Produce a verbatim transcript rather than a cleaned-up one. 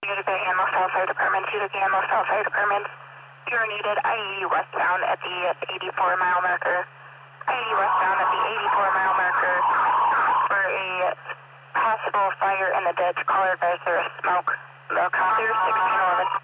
Utica Amosville Fire Department, Utica Amosville Fire Department. You're needed I eighty westbound at the eighty-four mile marker. I eighty westbound at the eighty-four mile marker for a possible fire in the ditch. Caller advisor of smoke. The copter sixteen eleven.